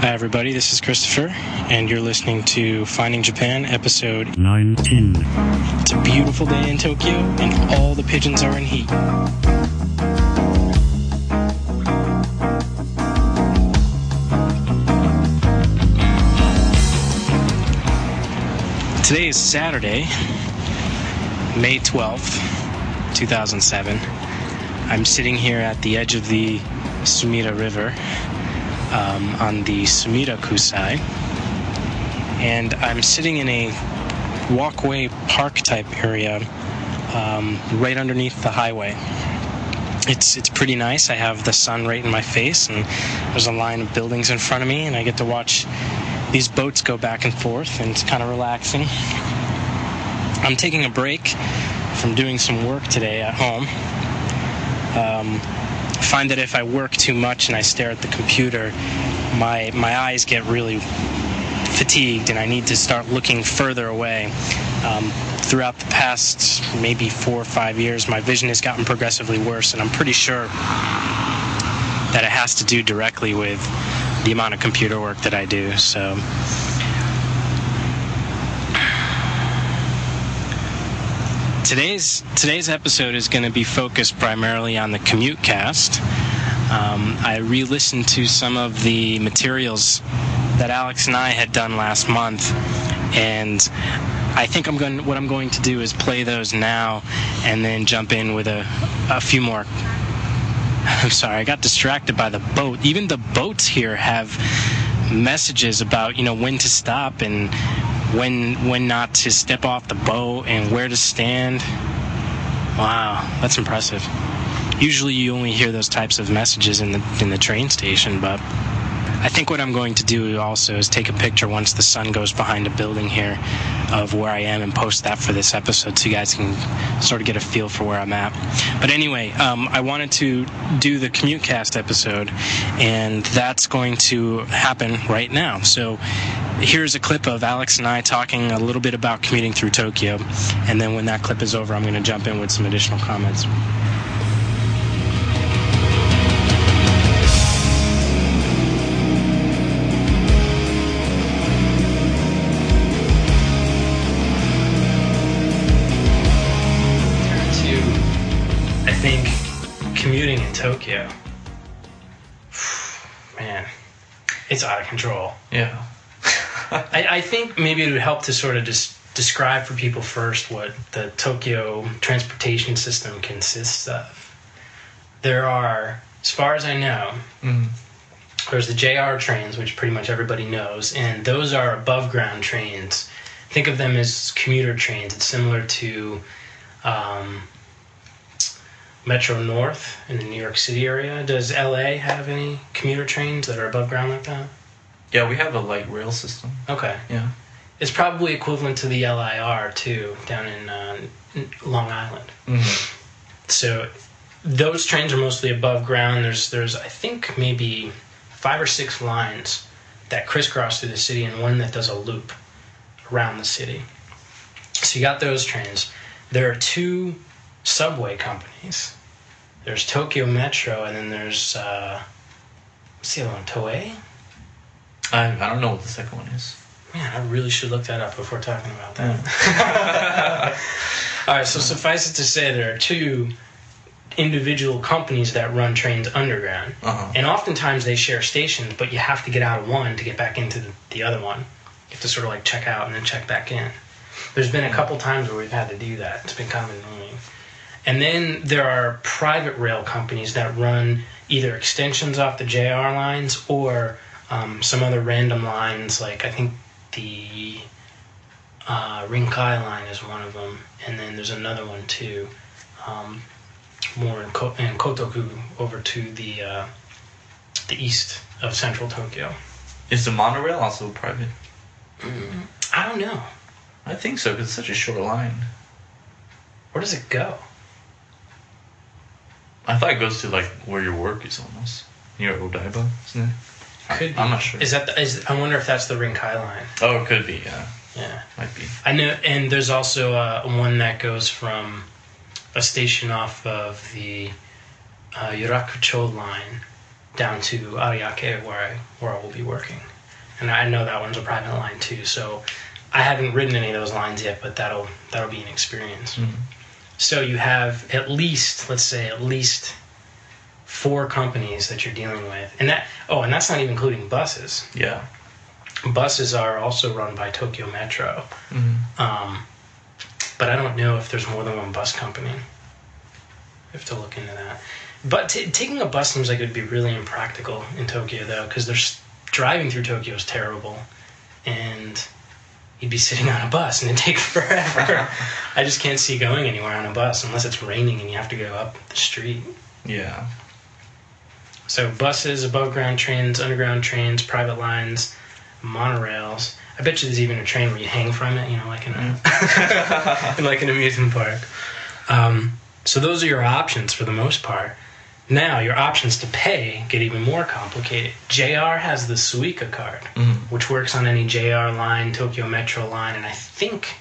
Hi everybody, this is Christopher, and you're listening to Finding Japan, episode 19. It's a beautiful day in Tokyo, and all the pigeons are in heat. Today is Saturday, May 12th, 2007. I'm sitting here at the edge of the Sumida River, on the Sumida Kusai, and I'm sitting in a walkway park type area right underneath the highway. It's pretty nice. I have the sun right in my face, and there's a line of buildings in front of me, and I get to watch these boats go back and forth, and it's kind of relaxing. I'm taking a break from doing some work today at home. I find that if I work too much and I stare at the computer, my eyes get really fatigued, and I need to start looking further away. Throughout the past maybe 4 or 5 years, my vision has gotten progressively worse, and I'm pretty sure that it has to do directly with the amount of computer work that I do. So Today's episode is going to be focused primarily on the commute cast. I re-listened to some of the materials that Alex and I had done last month, and I think what I'm going to do is play those now and then jump in with a few more. I'm sorry, I got distracted by the boat. Even the boats here have messages about, when to stop and when not to step off the boat and where to stand. Wow, that's impressive. Usually you only hear those types of messages in the train station, but I think what I'm going to do also is take a picture once the sun goes behind a building here of where I am and post that for this episode so you guys can sort of get a feel for where I'm at. But anyway, I wanted to do the commute cast episode, and that's going to happen right now. So here's a clip of Alex and I talking a little bit about commuting through Tokyo, and then when that clip is over, I'm going to jump in with some additional comments. Commuting in Tokyo, man, it's out of control. Yeah. I think maybe it would help to sort of just describe for people first what the Tokyo transportation system consists of. There are, as far as I know, there's the JR trains, which pretty much everybody knows, and those are above ground trains. Think of them as commuter trains. It's similar to Metro North in the New York City area. Does LA have any commuter trains that are above ground like that? Yeah, we have a light rail system. Okay. Yeah. It's probably equivalent to the LIR, too, down in Long Island. Mm-hmm. So those trains are mostly above ground. There's I think, maybe 5 or 6 lines that crisscross through the city, and one that does a loop around the city. So you got those trains. There are 2 subway companies. There's Tokyo Metro, and then there's what's the other one? Toei? I don't know what the second one is. Man, I really should look that up before talking about that. All right, so suffice it to say, there are 2 individual companies that run trains underground, and oftentimes they share stations, but you have to get out of one to get back into the other one. You have to sort of like check out and then check back in. There's been a couple times where we've had to do that. It's been kind of annoying. And then there are private rail companies that run either extensions off the JR lines or some other random lines, like I think the Rinkai line is one of them, and then there's another one too, more in Kotoku over to the east of central Tokyo. Is the monorail also private? I don't know. I think so, because it's such a short line. Where does it go? I thought it goes to like where your work is almost near Odaiba, isn't it? Could be. I'm not sure. I wonder if that's the Rinkai line. Oh, it could be. Yeah. Yeah, might be. I know, and there's also one that goes from a station off of the Yurakucho line down to Ariake, where I will be working. and I know that one's a private line too. So I haven't ridden any of those lines yet, but that'll be an experience. Mm-hmm. So you have at least 4 companies that you're dealing with, and that's not even including buses. Yeah. Buses are also run by Tokyo Metro, Mm-hmm. but I don't know if there's more than one bus company. I have to look into that. But taking a bus seems like it would be really impractical in Tokyo, though, because driving through Tokyo is terrible, and you'd be sitting on a bus and it'd take forever. I just can't see going anywhere on a bus unless it's raining and you have to go up the street. Yeah. So buses, above-ground trains, underground trains, private lines, monorails. I bet you there's even a train where you hang from it, like in like an amusement park. So those are your options for the most part. Now, your options to pay get even more complicated. JR has the Suica card, which works on any JR line, Tokyo Metro line, and I think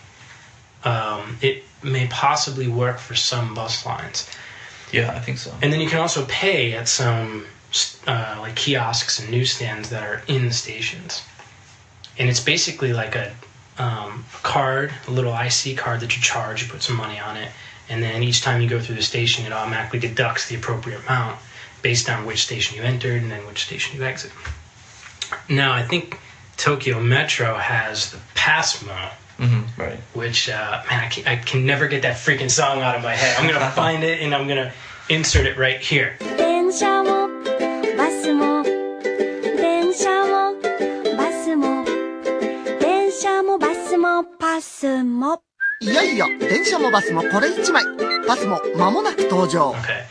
it may possibly work for some bus lines. Yeah, I think so. And then you can also pay at some like kiosks and newsstands that are in the stations. And it's basically like a card, a little IC card that you charge, you put some money on it, and then each time you go through the station, it automatically deducts the appropriate amount based on which station you entered and then which station you exit. Now, I think Tokyo Metro has the Passmo, right. which, I can never get that freaking song out of my head. I'm going to find it and I'm going to insert it right here. 電車もバスも電車もバスも電車もバスもパスもいよいよ電車もバスもこれ一枚バスも間もなく登場 Okay.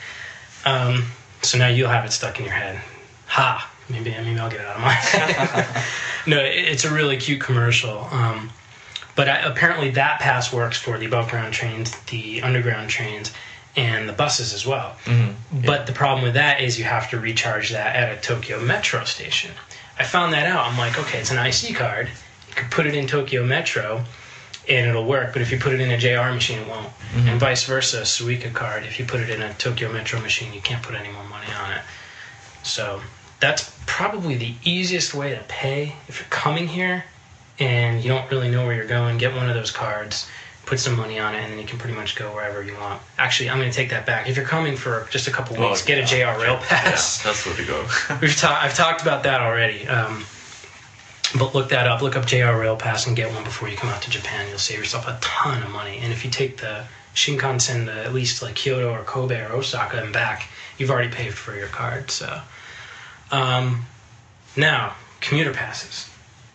So now you'll have it stuck in your head. Ha! Maybe I'll get it out of my head. No, it's a really cute commercial. But apparently that pass works for the above-ground trains, the underground trains, and the buses as well. But the problem with that is you have to recharge that at a Tokyo Metro station. I found that out. I'm like, okay, it's an IC card. You could put it in Tokyo Metro, and it'll work. But if you put it in a JR machine, it won't. And vice versa, a Suica card, if you put it in a Tokyo Metro machine, you can't put any more money on it. So that's probably the easiest way to pay. If you're coming here and you don't really know where you're going, get one of those cards, put some money on it, and then you can pretty much go wherever you want. Actually, I'm going to take that back. If you're coming for just a couple weeks, get a JR Rail Pass. Yeah, that's where to go. I've talked about that already. But look that up. Look up JR Rail Pass and get one before you come out to Japan. You'll save yourself a ton of money. And if you take the Shinkansen to at least like Kyoto or Kobe or Osaka and back, you've already paid for your card. So now, commuter passes.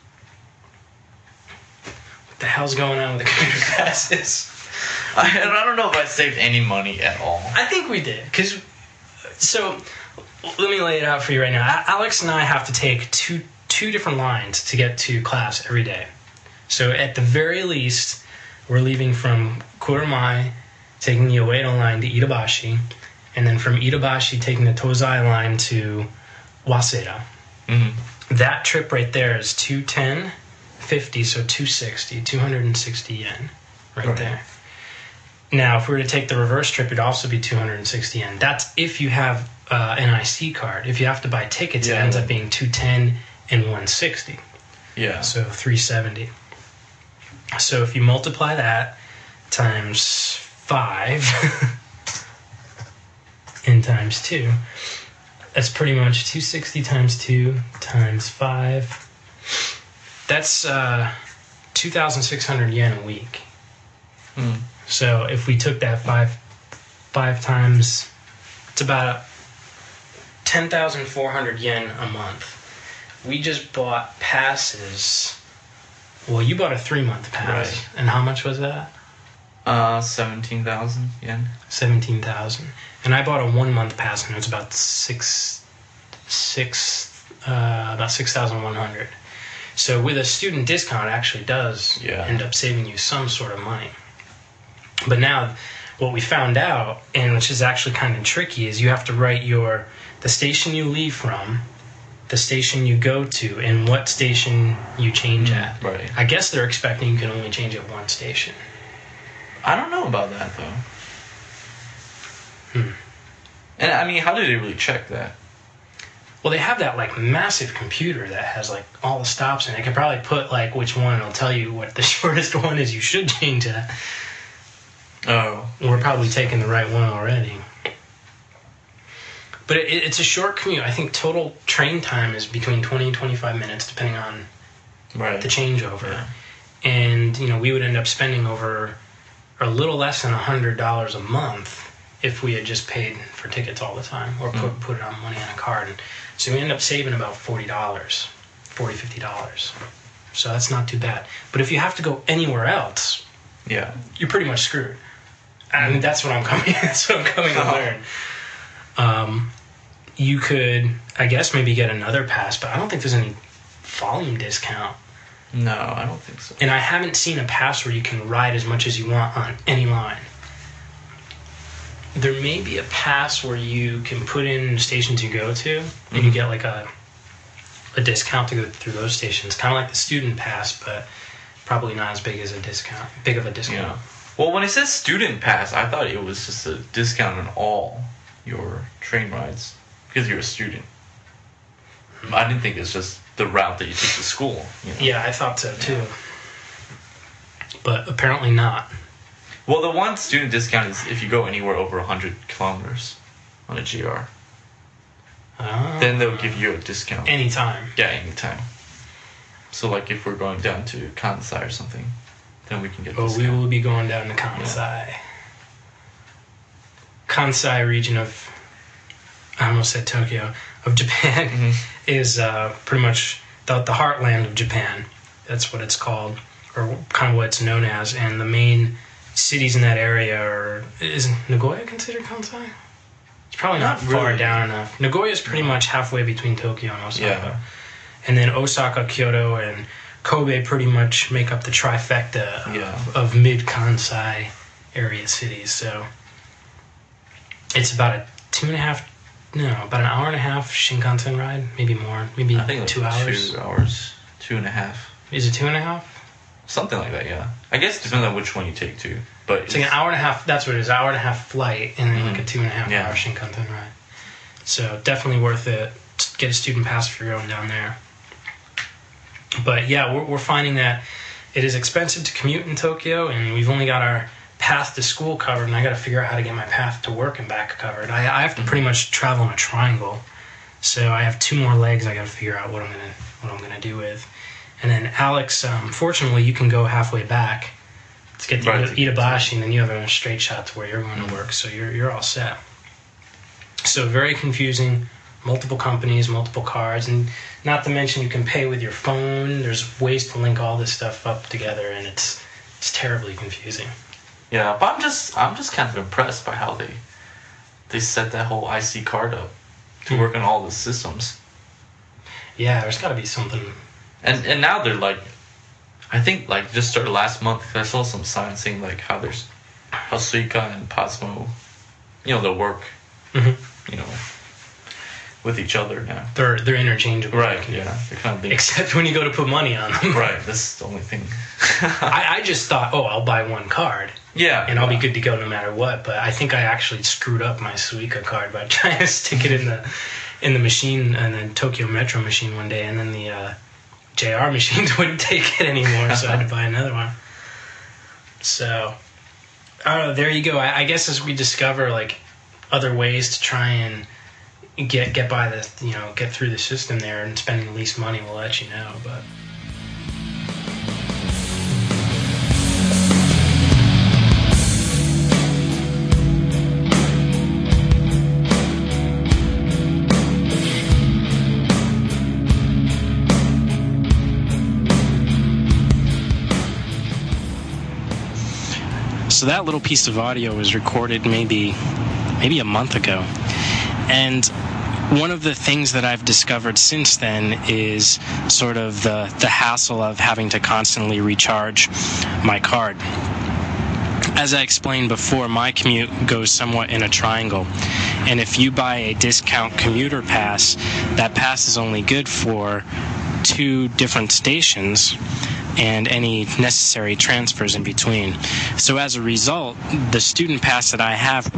What the hell's going on with the commuter passes? I don't know if I saved any money at all. I think we did. So let me lay it out for you right now. Alex and I have to take two different lines to get to class every day. So at the very least, we're leaving from Kurumai, taking the Uedo line to Itabashi, and then from Itabashi taking the Tozai line to Waseda. That trip right there is 210.50, so 260 yen right there. Now, if we were to take the reverse trip, it'd also be 260 yen. That's if you have an IC card. If you have to buy tickets, it ends up being 210 and 160. Yeah. So 370. So if you multiply that times 5 and times 2, that's pretty much 260 times 2 times 5. That's 2,600 yen a week. So if we took that five times, it's about 10,400 yen a month. We just bought passes. Well, you bought a 3-month pass. Right. And how much was that? 17,000 yen. 17,000. And I bought a 1-month pass, and it was about about 6,100. So with a student discount, it actually does end up saving you some sort of money. But now, what we found out, and which is actually kind of tricky, is you have to write the station you leave from, the station you go to, and what station you change at. Right. I guess they're expecting you can only change at one station. I don't know about that, though. And, I mean, how do they really check that? Well, they have that like massive computer that has like all the stops, and they could probably put like which one, and it'll tell you what the shortest one is you should change at. Oh. We're probably taking the right one already. But it's a short commute. I think total train time is between 20 and 25 minutes, depending on the changeover. Yeah. And, you know, we would end up spending over a little less than $100 a month if we had just paid for tickets all the time or put it on money on a card. And so we end up saving about $50. So that's not too bad. But if you have to go anywhere else, you're pretty much screwed. I mean, that's what I'm coming to learn. You could, I guess, maybe get another pass, but I don't think there's any volume discount. No, I don't think so. And I haven't seen a pass where you can ride as much as you want on any line. There may be a pass where you can put in stations you go to, and you get like a discount to go through those stations. Kind of like the student pass, but probably not as big of a discount. Yeah. Well, when it says student pass, I thought it was just a discount on all your train rides because you're a student. I didn't think it's just the route that you take to school. You know? Yeah, I thought so too. But apparently not. Well, the one student discount is if you go anywhere over 100 kilometers on a GR. Then they'll give you a discount. Anytime. Yeah, anytime. So, like, if we're going down to Kansai or something, then we can get discount. We will be going down to Kansai. Yeah. Kansai region of, I almost said Tokyo, of Japan is pretty much the heartland of Japan. That's what it's called, or kind of what it's known as. And the main cities in that area are... Is Nagoya considered Kansai? It's probably not far down enough. Nagoya is pretty much halfway between Tokyo and Osaka. Yeah. And then Osaka, Kyoto, and Kobe pretty much make up the trifecta of mid-Kansai area cities. So it's about an hour and a half Shinkansen ride, maybe more, maybe I think like 2 hours. 2 hours, 2.5. Is it 2.5? Something like that, yeah. I guess it depends on which one you take too. But it's like an hour and a half. That's what it is. Hour and a half flight, and then like a 2.5 hour Shinkansen ride. So definitely worth it. Get a student pass if you're going down there. But yeah, we're finding that it is expensive to commute in Tokyo, and we've only got our path to school covered, and I got to figure out how to get my path to work and back covered. I have to pretty much travel in a triangle, so I have 2 more legs I got to figure out what I'm gonna do with. And then Alex, fortunately, you can go halfway back to get to Itabashi, and then you have a straight shot to where you're going to work, so you're all set. So very confusing, multiple companies, multiple cards, and not to mention you can pay with your phone. There's ways to link all this stuff up together, and it's terribly confusing. Yeah, but I'm just kind of impressed by how they set that whole IC card up to work on all the systems. Yeah, there's got to be something. And now they're like, I think like just started last month. I saw some signs saying like how Suica and Pasmo, they'll work, with each other now. They're interchangeable. Right. Yeah. They're kind of big. Except when you go to put money on them. Right. That's the only thing. I just thought, I'll buy one card. Yeah. And I'll be good to go no matter what. But I think I actually screwed up my Suica card by trying to stick it in the machine, and the Tokyo Metro machine one day, and then the JR machines wouldn't take it anymore, so I had to buy another one. So, there you go. I guess as we discover like other ways to try and get by the get through the system there and spending the least money, we'll let you know. But so that little piece of audio was recorded maybe a month ago. And one of the things that I've discovered since then is sort of the hassle of having to constantly recharge my card. As I explained before, my commute goes somewhat in a triangle. And if you buy a discount commuter pass, that pass is only good for 2 different stations and any necessary transfers in between. So as a result, the student pass that I have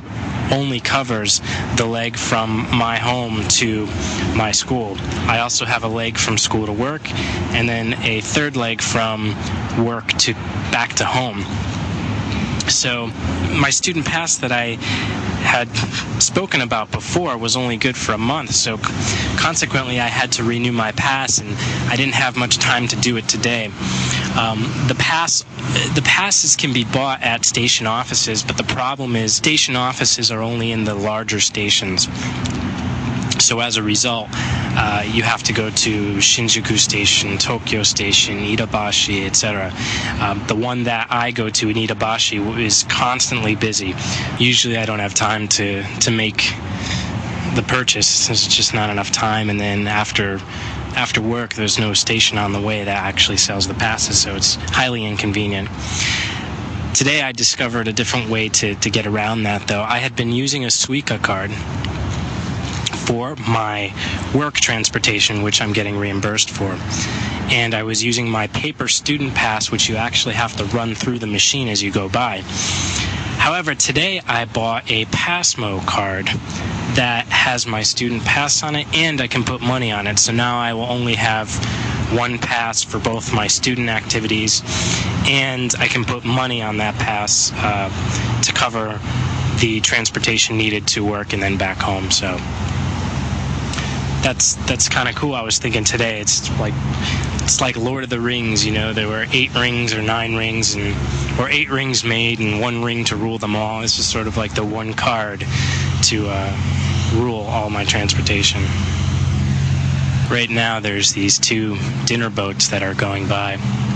only covers the leg from my home to my school. I also have a leg from school to work, and then a third leg from work to back to home. So my student pass that I had spoken about before was only good for a month, so consequently I had to renew my pass, and I didn't have much time to do it today. The passes can be bought at station offices, but the problem is station offices are only in the larger stations. So as a result, you have to go to Shinjuku Station, Tokyo Station, Itabashi, etc. The one that I go to in Itabashi is constantly busy. Usually I don't have time to make the purchase. There's just not enough time, and then after work there's no station on the way that actually sells the passes, so it's highly inconvenient. Today I discovered a different way to get around that, though. I had been using a Suica card for my work transportation, which I'm getting reimbursed for. And I was using my paper student pass, which you actually have to run through the machine as you go by. However, today I bought a Passmo card that has my student pass on it, and I can put money on it. So now I will only have one pass for both my student activities, and I can put money on that pass to cover the transportation needed to work and then back home. So that's kind of cool. I was thinking today, it's like Lord of the Rings, you know, there were 8 rings or 9 rings, or 8 rings made and 1 ring to rule them all. This is sort of like the one card to rule all my transportation. Right now there's these 2 dinner boats that are going by.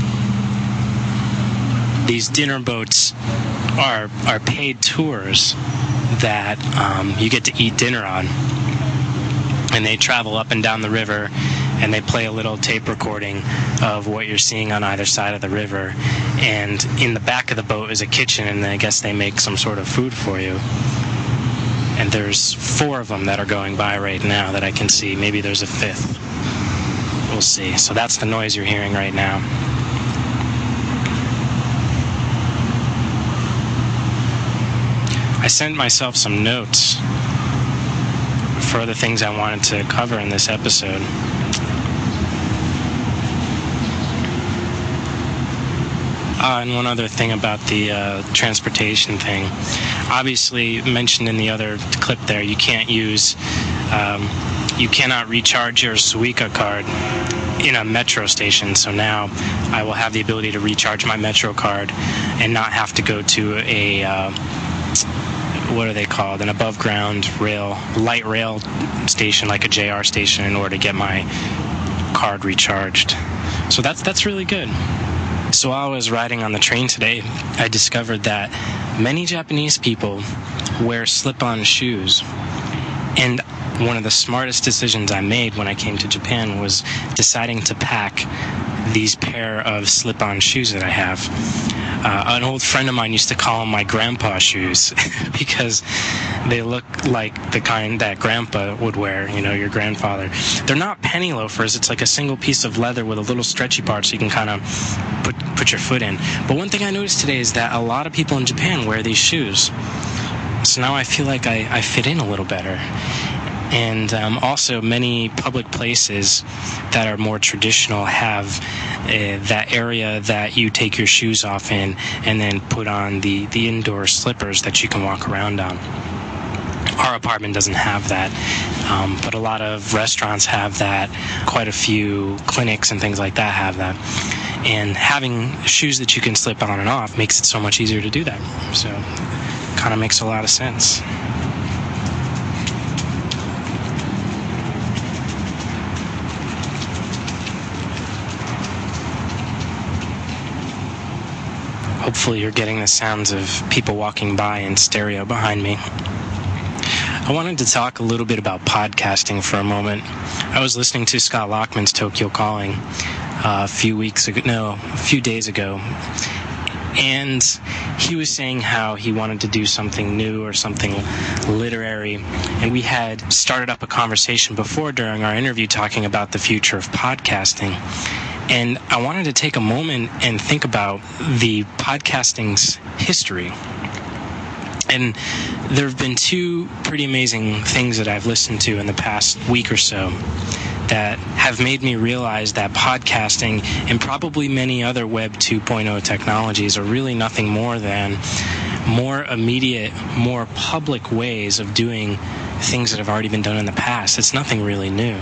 These dinner boats are paid tours that you get to eat dinner on. And they travel up and down the river, and they play a little tape recording of what you're seeing on either side of the river. And in the back of the boat is a kitchen, and I guess they make some sort of food for you. And there's 4 of them that are going by right now that I can see. Maybe there's a 5th. We'll see. So that's the noise you're hearing right now. I sent myself some notes for other things I wanted to cover in this episode. And one other thing about the transportation thing. Obviously, mentioned in the other clip there, you cannot recharge your Suica card in a metro station. So now I will have the ability to recharge my metro card and not have to go to a what are they called? An above ground light rail station, like a JR station, in order to get my card recharged. So that's really good. So while I was riding on the train today, I discovered that many Japanese people wear slip-on shoes. And one of the smartest decisions I made when I came to Japan was deciding to pack these pair of slip-on shoes that I have. An old friend of mine used to call them my grandpa shoes because they look like the kind that grandpa would wear, you know, your grandfather. They're not penny loafers. It's like a single piece of leather with a little stretchy part so you can kind of put your foot in. But one thing I noticed today is that a lot of people in Japan wear these shoes. So now I feel like I fit in a little better. And also many public places that are more traditional have that area that you take your shoes off in and then put on the indoor slippers that you can walk around on. Our apartment doesn't have that, but a lot of restaurants have that. Quite a few clinics and things like that have that. And having shoes that you can slip on and off makes it so much easier to do that. So it kind of makes a lot of sense. Hopefully you're getting the sounds of people walking by in stereo behind me. I wanted to talk a little bit about podcasting for a moment. I was listening to Scott Lockman's Tokyo Calling a few days ago. And he was saying how he wanted to do something new or something literary. And we had started up a conversation before during our interview talking about the future of podcasting. And I wanted to take a moment and think about the podcasting's history. And there have been two pretty amazing things that I've listened to in the past week or so that have made me realize that podcasting and probably many other Web 2.0 technologies are really nothing more than more immediate, more public ways of doing things that have already been done in the past. It's nothing really new.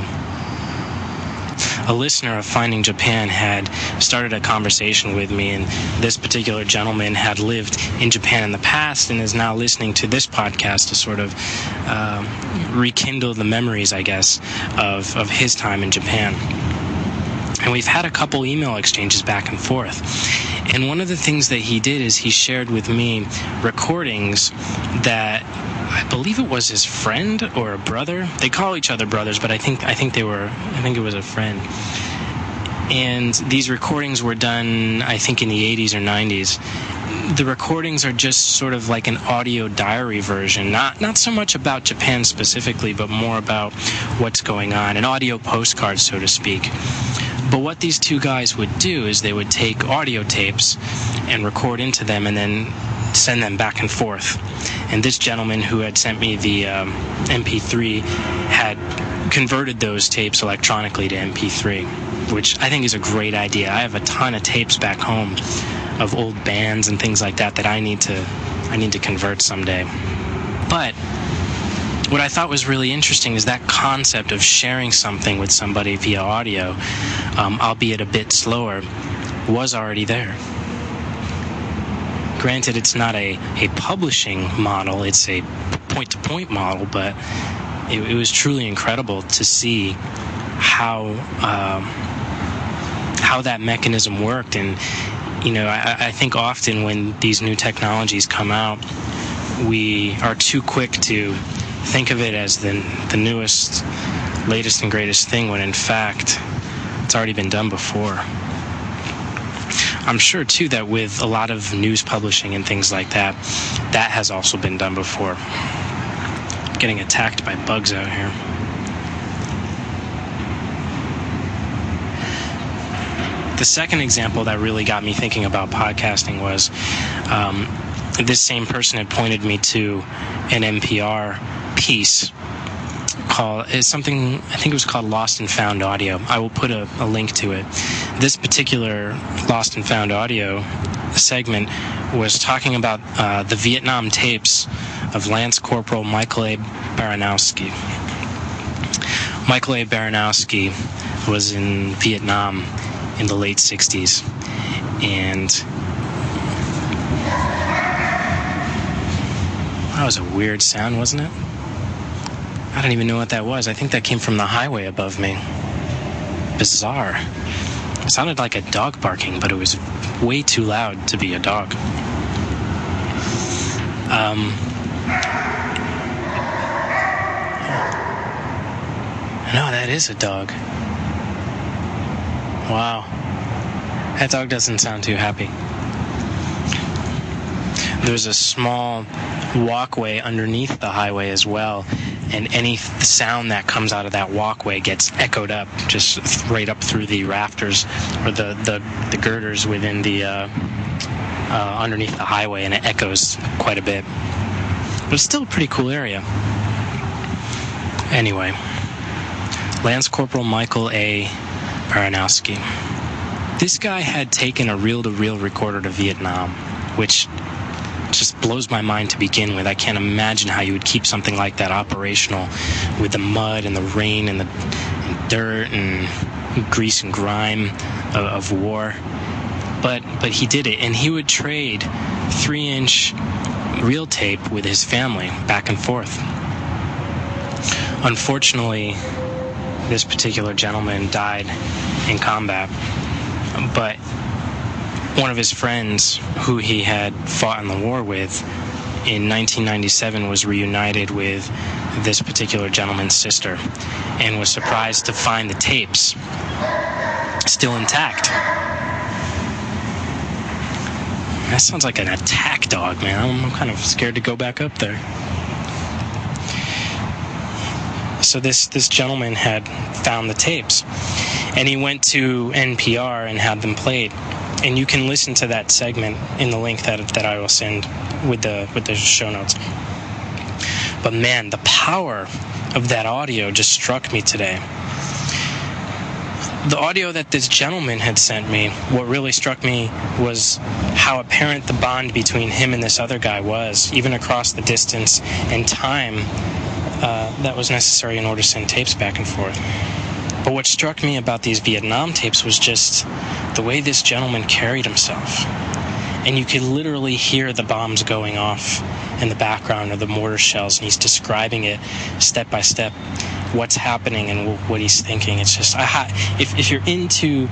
A listener of Finding Japan had started a conversation with me, and this particular gentleman had lived in Japan in the past and is now listening to this podcast to sort of rekindle the memories, I guess, of his time in Japan. And we've had a couple email exchanges back and forth. And one of the things that he did is he shared with me recordings that I believe it was his friend or a brother. They call each other brothers, but I think it was a friend. And these recordings were done, I think, in the 80s or 90s. The recordings are just sort of like an audio diary version, not so much about Japan specifically, but more about what's going on, an audio postcard, so to speak. But what these two guys would do is they would take audio tapes and record into them and then send them back and forth. And this gentleman who had sent me the MP3 had converted those tapes electronically to MP3, which I think is a great idea. I have a ton of tapes back home of old bands and things like that I need to convert someday. But what I thought was really interesting is that concept of sharing something with somebody via audio, albeit a bit slower, was already there. Granted, it's not a publishing model, it's a point-to-point model, but it was truly incredible to see how that mechanism worked. And, you know, I think often when these new technologies come out, we are too quick to think of it as the newest, latest, and greatest thing, when in fact it's already been done before. I'm sure, too, that with a lot of news publishing and things like that, that has also been done before. I'm getting attacked by bugs out here. The second example that really got me thinking about podcasting was this same person had pointed me to an NPR piece called something, I think it was called Lost and Found Audio. I will put a link to it. This particular Lost and Found Audio segment was talking about the Vietnam tapes of Lance Corporal Michael A. Baranowski. Michael A. Baranowski was in Vietnam in the late 60s, and that was a weird sound, wasn't it? I don't even know what that was. I think that came from the highway above me. Bizarre. It sounded like a dog barking, but it was way too loud to be a dog. No, that is a dog. Wow. That dog doesn't sound too happy. There's a small walkway underneath the highway as well, and any sound that comes out of that walkway gets echoed up, just right up through the rafters or the girders within the underneath the highway, and it echoes quite a bit. But it's still a pretty cool area. Anyway, Lance Corporal Michael A. Baranowski. This guy had taken a reel-to-reel recorder to Vietnam, which just blows my mind to begin with. I can't imagine how you would keep something like that operational with the mud and the rain and the dirt and grease and grime of war. But he did it, and he would trade 3-inch reel tape with his family back and forth. Unfortunately, this particular gentleman died in combat, but one of his friends who he had fought in the war with in 1997 was reunited with this particular gentleman's sister and was surprised to find the tapes still intact. That sounds like an attack dog, man. I'm kind of scared to go back up there. So this gentleman had found the tapes, and he went to NPR and had them played. And you can listen to that segment in the link that I will send with the show notes. But man, the power of that audio just struck me today. The audio that this gentleman had sent me, what really struck me was how apparent the bond between him and this other guy was, even across the distance and time that was necessary in order to send tapes back and forth. But what struck me about these Vietnam tapes was just the way this gentleman carried himself. And you could literally hear the bombs going off in the background of the mortar shells, and he's describing it step by step, what's happening and what he's thinking. It's just, if you're into,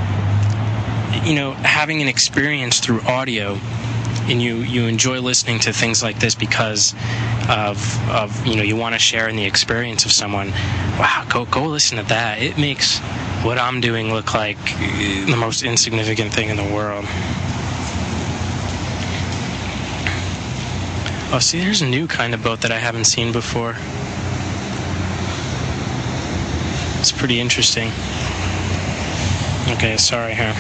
having an experience through audio, and you enjoy listening to things like this because of you want to share in the experience of someone, wow, go listen to that. It makes what I'm doing look like the most insignificant thing in the world. Oh, see, there's a new kind of boat that I haven't seen before. It's pretty interesting. Okay, sorry here.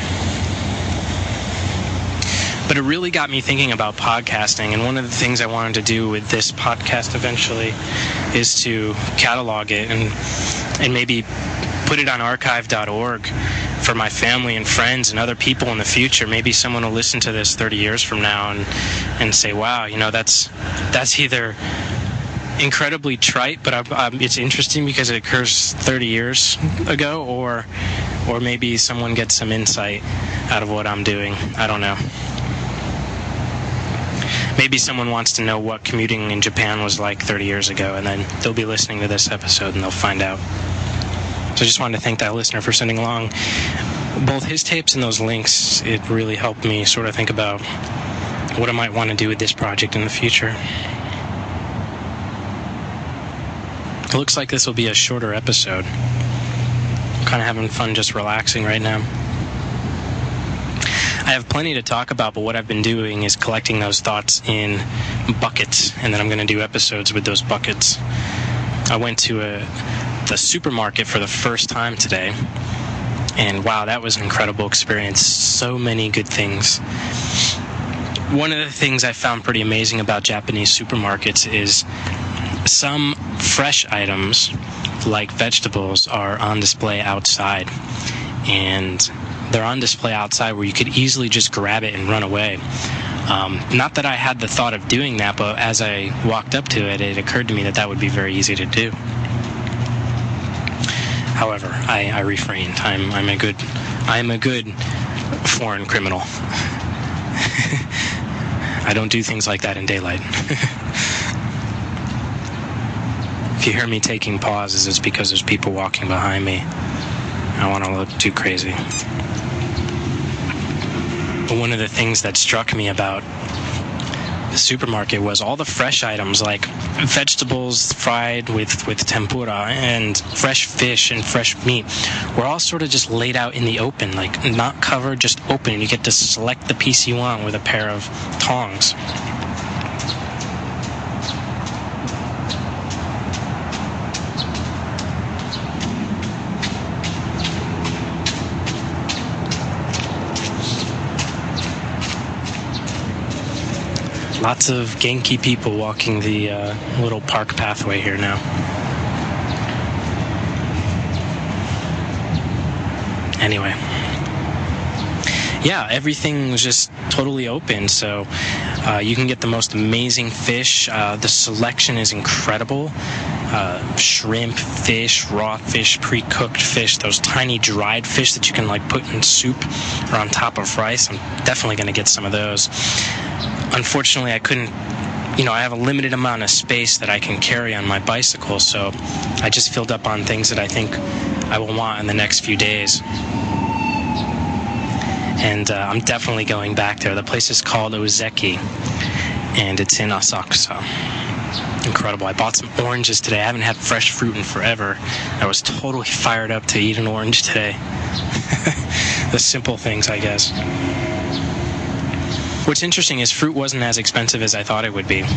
But it really got me thinking about podcasting, and one of the things I wanted to do with this podcast eventually is to catalog it and maybe put it on archive.org for my family and friends and other people in the future. Maybe someone will listen to this 30 years from now and say, wow, that's either incredibly trite, but it's interesting because it occurs 30 years ago, or maybe someone gets some insight out of what I'm doing. I don't know. Maybe someone wants to know what commuting in Japan was like 30 years ago, and then they'll be listening to this episode and they'll find out. So I just wanted to thank that listener for sending along both his tapes and those links. It really helped me sort of think about what I might want to do with this project in the future. It looks like this will be a shorter episode. I'm kind of having fun just relaxing right now. I have plenty to talk about, but what I've been doing is collecting those thoughts in buckets, and then I'm going to do episodes with those buckets. I went to the supermarket for the first time today, and wow, that was an incredible experience. So many good things. One of the things I found pretty amazing about Japanese supermarkets is some fresh items, like vegetables, are on display outside, and they're on display outside where you could easily just grab it and run away. Not that I had the thought of doing that, but as I walked up to it, it occurred to me that would be very easy to do. However, I refrained. I'm a good foreign criminal. I don't do things like that in daylight. If you hear me taking pauses, it's because there's people walking behind me. I don't want to look too crazy. But one of the things that struck me about the supermarket was all the fresh items, like vegetables fried with tempura and fresh fish and fresh meat, were all sort of just laid out in the open, like not covered, just open, and you get to select the piece you want with a pair of tongs. Lots of Genki people walking the little park pathway here now. Anyway. Yeah, everything was just totally open, so you can get the most amazing fish. The selection is incredible. Shrimp, fish, raw fish, pre-cooked fish, those tiny dried fish that you can put in soup or on top of rice. I'm definitely going to get some of those. Unfortunately, I couldn't, I have a limited amount of space that I can carry on my bicycle, so I just filled up on things that I think I will want in the next few days. And I'm definitely going back there. The place is called Ozeki, and it's in Asakusa. Incredible. I bought some oranges today. I haven't had fresh fruit in forever. I was totally fired up to eat an orange today. The simple things, I guess. What's interesting is fruit wasn't as expensive as I thought it would be.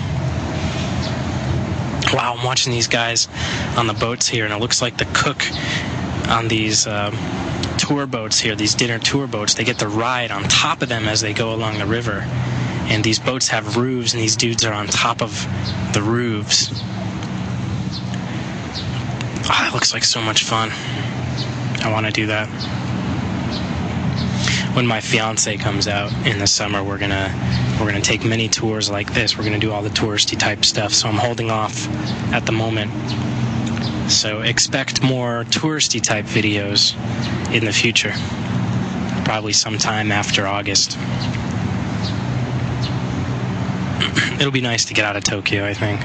Wow, I'm watching these guys on the boats here, and it looks like the cook on these tour boats here, these dinner tour boats. They get to ride on top of them as they go along the river. And these boats have roofs, and these dudes are on top of the roofs. It looks like so much fun. I want to do that. When my fiance comes out in the summer, we're gonna take many tours like this. We're gonna do all the touristy type stuff. So I'm holding off at the moment. So expect more touristy type videos in the future. Probably sometime after August. It'll be nice to get out of Tokyo, I think.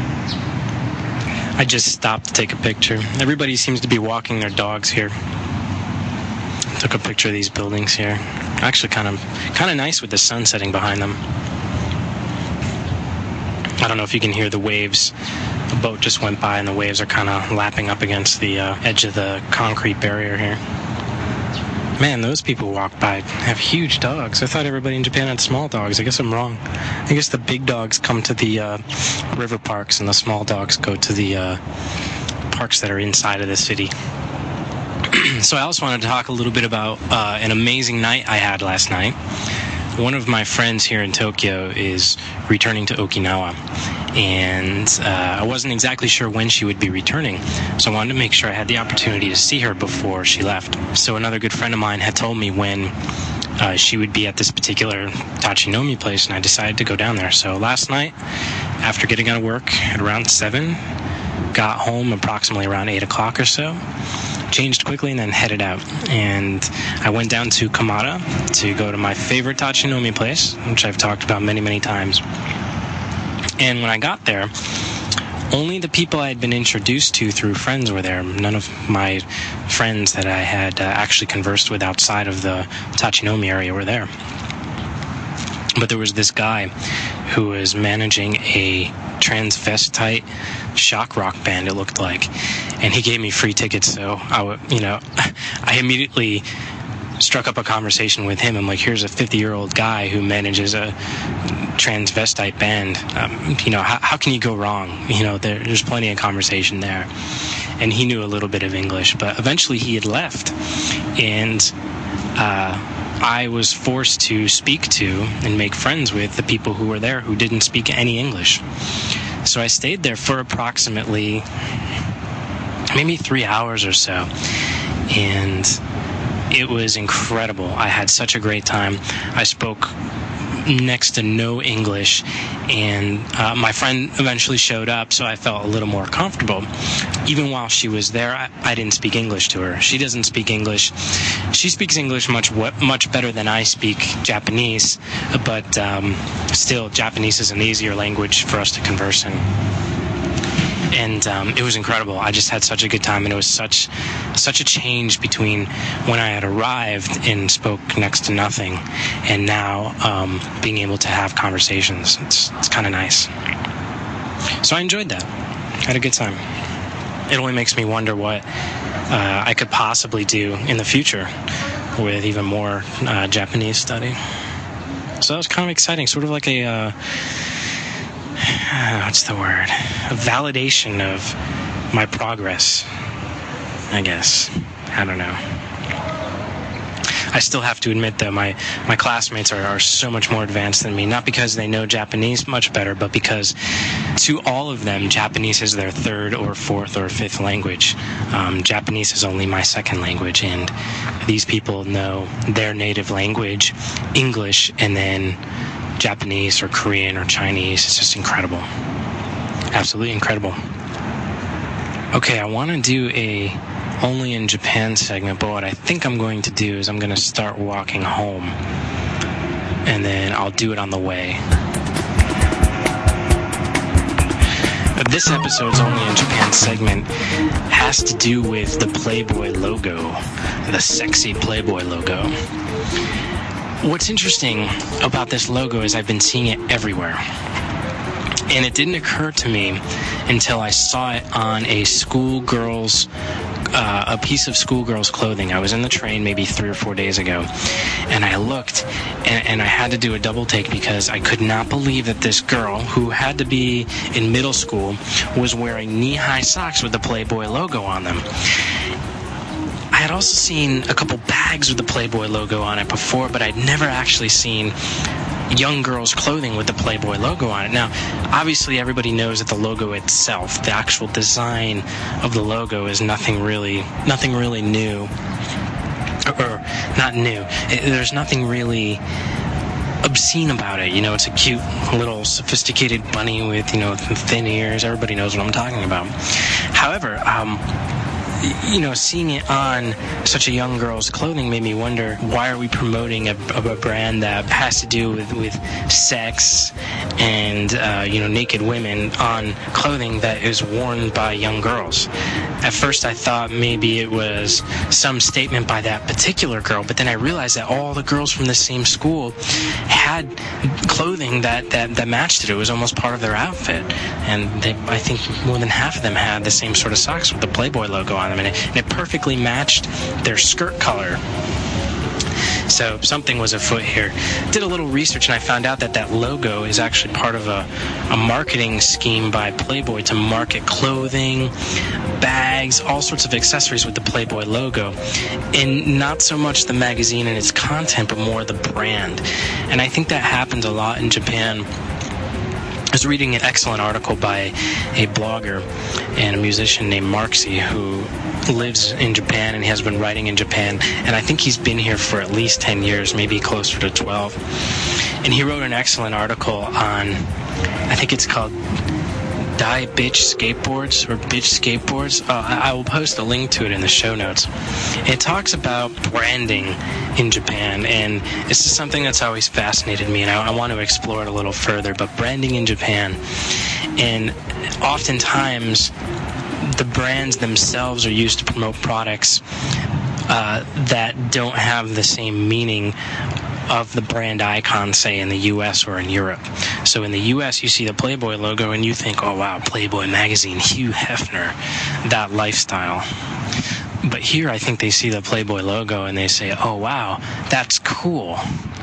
I just stopped to take a picture. Everybody seems to be walking their dogs here. Took a picture of these buildings here. Actually kind of nice with the sun setting behind them. I don't know if you can hear the waves. The boat just went by and the waves are kind of lapping up against the edge of the concrete barrier here. Man, those people walk by have huge dogs. I thought everybody in Japan had small dogs. I guess I'm wrong. I guess the big dogs come to the river parks and the small dogs go to the parks that are inside of the city. So I also wanted to talk a little bit about an amazing night I had last night. One of my friends here in Tokyo is returning to Okinawa, and I wasn't exactly sure when she would be returning, so I wanted to make sure I had the opportunity to see her before she left. So another good friend of mine had told me when she would be at this particular Tachinomi place, and I decided to go down there. So last night, after getting out of work at around 7, got home approximately around 8 o'clock or so, changed quickly, and then headed out. And I went down to Kamada to go to my favorite Tachinomi place, which I've talked about many, many times. And when I got there, only the people I had been introduced to through friends were there. None of my friends that I had actually conversed with outside of the Tachinomi area were there. But there was this guy who was managing a transvestite shock rock band, it looked like, and he gave me free tickets. So I immediately struck up a conversation with him. I'm like, here's a 50-year-old guy who manages a transvestite band. How can you go wrong? There's plenty of conversation there. And he knew a little bit of English, but eventually he had left, and I was forced to speak to and make friends with the people who were there who didn't speak any English. So I stayed there for approximately maybe 3 hours or so, and it was incredible. I had such a great time. I spoke next to no English, and my friend eventually showed up, so I felt a little more comfortable. Even while she was there, I didn't speak English to her. She doesn't speak English. She speaks English much better than I speak Japanese, but still, Japanese is an easier language for us to converse in. And it was incredible. I just had such a good time, and it was such a change between when I had arrived and spoke next to nothing, and now being able to have conversations. It's kind of nice. So I enjoyed that. I had a good time. It only makes me wonder what I could possibly do in the future with even more Japanese study. So that was kind of exciting, sort of like a what's the word? A validation of my progress, I guess. I don't know. I still have to admit, though, my classmates are so much more advanced than me, not because they know Japanese much better, but because to all of them, Japanese is their third or fourth or fifth language. Japanese is only my second language, and these people know their native language, English, and then Japanese or Korean or Chinese. It's just incredible. Absolutely incredible. Okay, I want to do a only in Japan segment, but what I think I'm going to do is I'm going to start walking home, and then I'll do it on the way. This episode's only in Japan segment has to do with the Playboy logo, the sexy Playboy logo. What's interesting about this logo is I've been seeing it everywhere. And it didn't occur to me until I saw it on a piece of schoolgirl's clothing. I was in the train maybe 3 or 4 days ago, and I looked, and I had to do a double take because I could not believe that this girl, who had to be in middle school, was wearing knee-high socks with the Playboy logo on them. I had also seen a couple bags with the Playboy logo on it before, but I'd never actually seen young girls' clothing with the Playboy logo on it. Now, obviously, everybody knows that the logo itself, the actual design of the logo, is nothing really new. Or not new. There's nothing really obscene about it. It's a cute little sophisticated bunny with, thin ears. Everybody knows what I'm talking about. However, seeing it on such a young girl's clothing made me wonder, why are we promoting a brand that has to do with sex and naked women on clothing that is worn by young girls? At first I thought maybe it was some statement by that particular girl, but then I realized that all the girls from the same school had clothing that matched it. It was almost part of their outfit, and I think more than half of them had the same sort of socks with the Playboy logo on them, and it perfectly matched their skirt color. So something was afoot here. Did a little research, and I found out that logo is actually part of a marketing scheme by Playboy to market clothing, bags, all sorts of accessories with the Playboy logo. And not so much the magazine and its content, but more the brand. And I think that happens a lot in Japan. I was reading an excellent article by a blogger and a musician named Marksy, who lives in Japan and has been writing in Japan, and I think he's been here for at least 10 years, maybe closer to 12. And he wrote an excellent article on, I think it's called Die Bitch Skateboards, or Bitch Skateboards. I will post a link to it in the show notes. It talks about branding in Japan, and this is something that's always fascinated me, and I want to explore it a little further. But branding in Japan, and oftentimes the brands themselves are used to promote products that don't have the same meaning of the brand icon, say, in the U.S. or in Europe. So in the U.S., you see the Playboy logo and you think, oh wow, Playboy magazine, Hugh Hefner, that lifestyle. But here I think they see the Playboy logo and they say, oh wow, that's cool.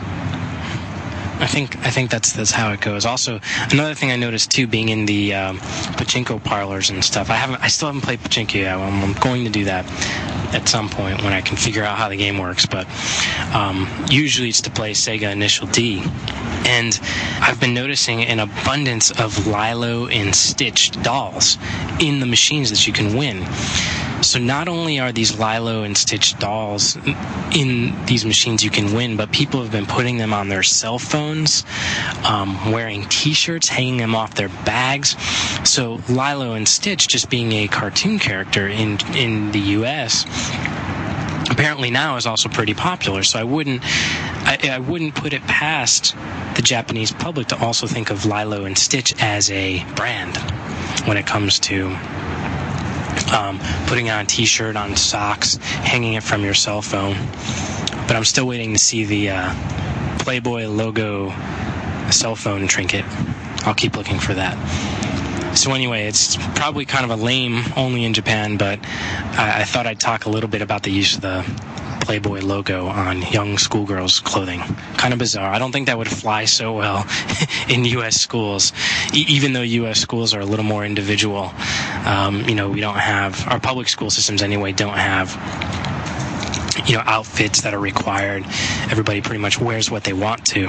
I think that's how it goes. Also, another thing I noticed too, being in the pachinko parlors and stuff. I still haven't played pachinko yet. I'm going to do that at some point when I can figure out how the game works. But usually it's to play Sega Initial D. And I've been noticing an abundance of Lilo and Stitch dolls in the machines that you can win. So not only are these Lilo and Stitch dolls in these machines you can win, but people have been putting them on their cell phones, wearing t-shirts, hanging them off their bags. So Lilo and Stitch, just being a cartoon character in the U.S., apparently now is also pretty popular. So I wouldn't put it past the Japanese public to also think of Lilo and Stitch as a brand when it comes to putting on a t-shirt, on socks, hanging it from your cell phone. But I'm still waiting to see the Playboy logo cell phone trinket. I'll keep looking for that. So anyway, it's probably kind of a lame only in Japan, but I thought I'd talk a little bit about the use of the Playboy logo on young schoolgirls' clothing. Kind of bizarre. I don't think that would fly so well in U.S. schools, even though U.S. schools are a little more individual. We don't have, our public school systems anyway don't have, outfits that are required. Everybody pretty much wears what they want to.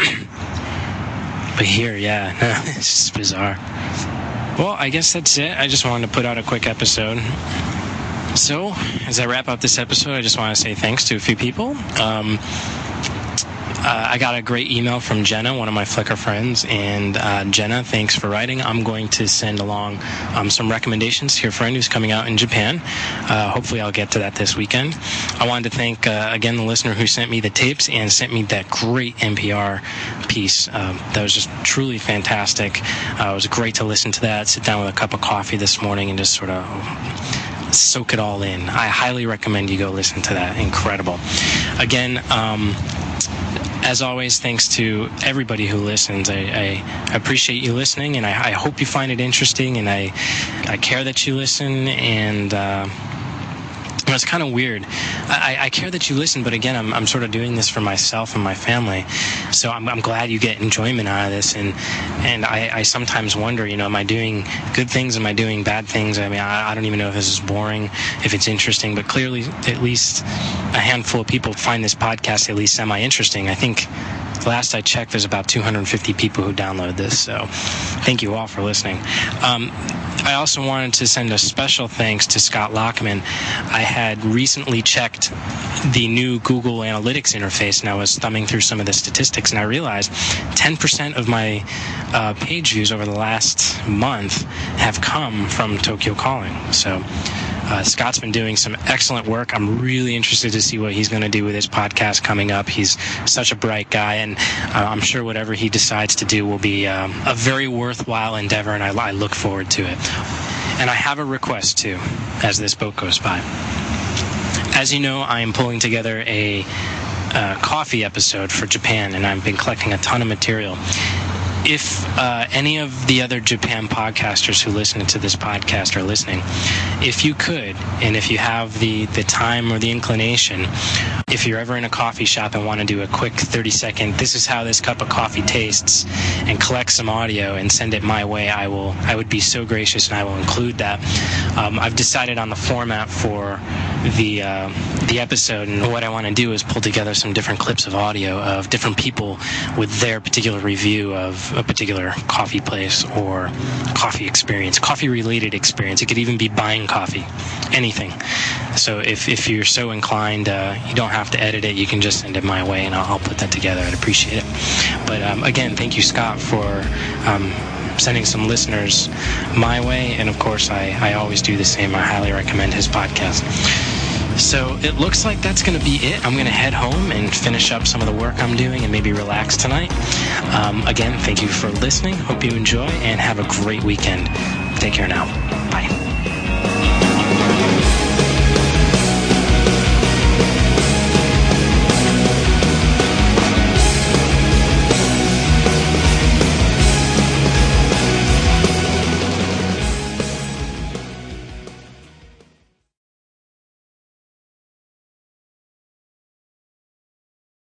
But here, it's just bizarre. Well, I guess that's it. I just wanted to put out a quick episode. So, as I wrap up this episode, I just want to say thanks to a few people. I got a great email from Jenna, one of my Flickr friends, and Jenna, thanks for writing. I'm going to send along some recommendations to your friend who's coming out in Japan. Hopefully I'll get to that this weekend. I wanted to thank, again, the listener who sent me the tapes and sent me that great NPR piece. That was just truly fantastic. It was great to listen to that, sit down with a cup of coffee this morning and just sort of soak it all in. I highly recommend you go listen to that. Incredible. Again, as always, thanks to everybody who listens. I appreciate you listening, and I hope you find it interesting, and I care that you listen, and It was kind of weird. I care that you listen, but again, I'm sort of doing this for myself and my family. So I'm glad you get enjoyment out of this. And I sometimes wonder, am I doing good things? Am I doing bad things? I mean, I don't even know if this is boring, if it's interesting, but clearly at least a handful of people find this podcast at least semi-interesting. I think last I checked, there's about 250 people who download this, so thank you all for listening. I also wanted to send a special thanks to Scott Lockman. I had recently checked the new Google Analytics interface, and I was thumbing through some of the statistics, and I realized 10% of my page views over the last month have come from Tokyo Calling. So Scott's been doing some excellent work. I'm really interested to see what he's going to do with his podcast coming up. He's such a bright guy, and I'm sure whatever he decides to do will be a very worthwhile endeavor, and I look forward to it. And I have a request, too, as this boat goes by. As you know, I am pulling together a coffee episode for Japan, and I've been collecting a ton of material. If any of the other Japan podcasters who listen to this podcast are listening, if you could, and if you have the time or the inclination, if you're ever in a coffee shop and want to do a quick 30-second, this is how this cup of coffee tastes, and collect some audio and send it my way, I would be so gracious, and I will include that. I've decided on the format for the episode, and what I want to do is pull together some different clips of audio of different people with their particular review of a particular coffee place or coffee experience, coffee-related experience. It could even be buying coffee, anything. So if you're so inclined, you don't have to edit it. You can just send it my way, and I'll put that together. I'd appreciate it. But again, thank you, Scott, for sending some listeners my way, and of course, I always do the same. I highly recommend his podcast. So it looks like that's going to be it. I'm going to head home and finish up some of the work I'm doing and maybe relax tonight. Again, thank you for listening. Hope you enjoy and have a great weekend. Take care now.